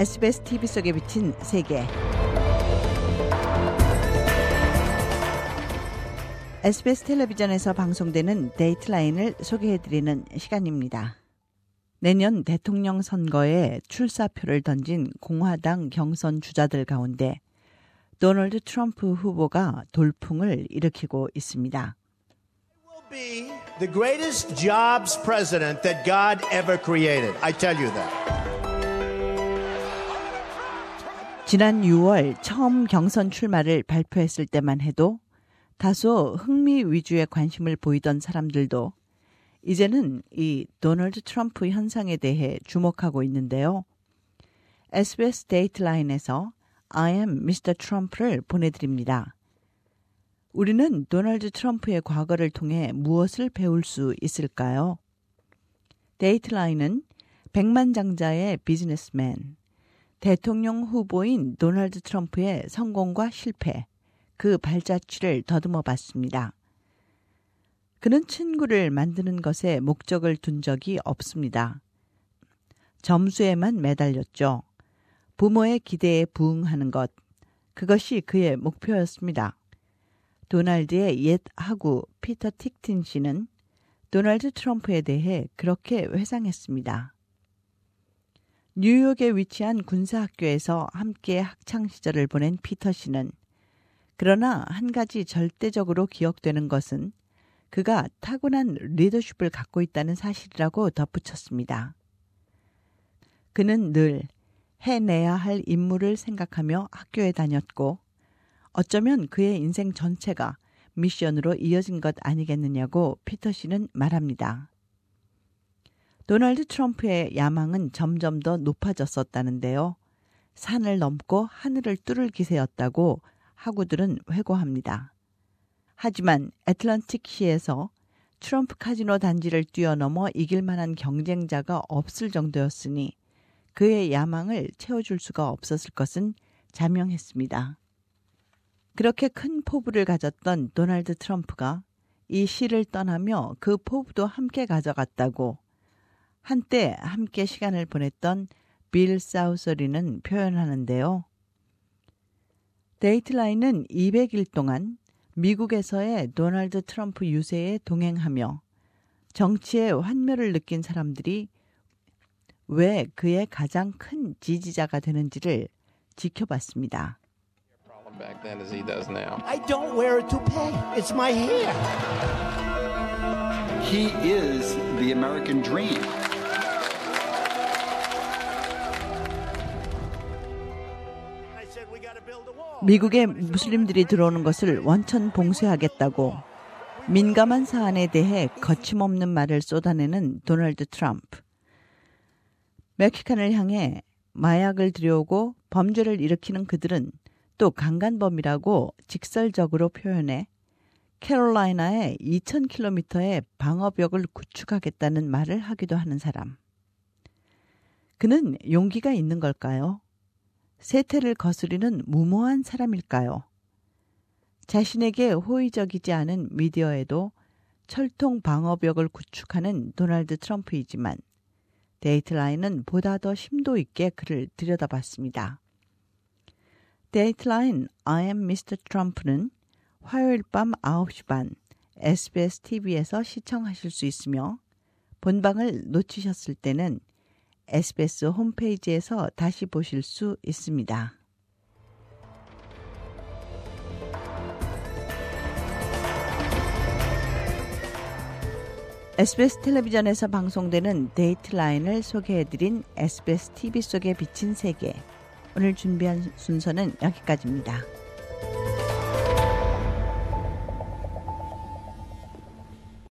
SBS TV 속에 비친 세계. SBS 텔레비전에서 방송되는 데이트라인을 소개해드리는 시간입니다. 내년 대통령 선거에 출사표를 던진 공화당 경선 주자들 가운데 도널드 트럼프 후보가 돌풍을 일으키고 있습니다. Be the greatest jobs president that God ever created. I tell you that. 지난 6월 처음 경선 출마를 발표했을 때만 해도 다소 흥미 위주의 관심을 보이던 사람들도 이제는 이 도널드 트럼프 현상에 대해 주목하고 있는데요. SBS 데이트라인에서 I am Mr. Trump를 보내드립니다. 우리는 도널드 트럼프의 과거를 통해 무엇을 배울 수 있을까요? 데이트라인은 백만장자의 비즈니스맨, 대통령 후보인 도널드 트럼프의 성공과 실패, 그 발자취를 더듬어 봤습니다. 그는 친구를 만드는 것에 목적을 둔 적이 없습니다. 점수에만 매달렸죠. 부모의 기대에 부응하는 것, 그것이 그의 목표였습니다. 도널드의 옛 하구 피터 틱튼 씨는 도널드 트럼프에 대해 그렇게 회상했습니다. 뉴욕에 위치한 군사학교에서 함께 학창 시절을 보낸 피터 씨는 그러나 한 가지 절대적으로 기억되는 것은 그가 타고난 리더십을 갖고 있다는 사실이라고 덧붙였습니다. 그는 늘 해내야 할 임무를 생각하며 학교에 다녔고 어쩌면 그의 인생 전체가 미션으로 이어진 것 아니겠느냐고 피터 씨는 말합니다. 도널드 트럼프의 야망은 점점 더 높아졌었다는데요. 산을 넘고 하늘을 뚫을 기세였다고 학우들은 회고합니다. 하지만 애틀랜틱시에서 트럼프 카지노 단지를 뛰어넘어 이길 만한 경쟁자가 없을 정도였으니 그의 야망을 채워줄 수가 없었을 것은 자명했습니다. 그렇게 큰 포부를 가졌던 도널드 트럼프가 이 시를 떠나며 그 포부도 함께 가져갔다고 한때 함께 시간을 보냈던 빌 사우서리는 표현하는데요. 데이트라인은 200일 동안 미국에서의 도널드 트럼프 유세에 동행하며 정치의 환멸을 느낀 사람들이 왜 그의 가장 큰 지지자가 되는지를 지켜봤습니다. Back then as he does now. I don't wear a toupee. It's my hair. He is the American dream. 미국에 무슬림들이 들어오는 것을 원천 봉쇄하겠다고 민감한 사안에 대해 거침없는 말을 쏟아내는 도널드 트럼프. 멕시칸을 향해 마약을 들여오고 범죄를 일으키는 그들은 또 강간범이라고 직설적으로 표현해 캐롤라이나의 2,000km의 방어벽을 구축하겠다는 말을 하기도 하는 사람. 그는 용기가 있는 걸까요? 세태를 거스리는 무모한 사람일까요? 자신에게 호의적이지 않은 미디어에도 철통 방어벽을 구축하는 도널드 트럼프이지만 데이트라인은 보다 더 심도 있게 그를 들여다봤습니다. 데이트라인 I am Mr. Trump는 화요일 밤 9시 반 SBS TV에서 시청하실 수 있으며 본방을 놓치셨을 때는 SBS 홈페이지에서 다시 보실 수 있습니다. SBS 텔레비전에서 방송되는 데이트라인을 소개해드린 SBS TV 속에 비친 세계. 오늘 준비한 순서는 여기까지입니다.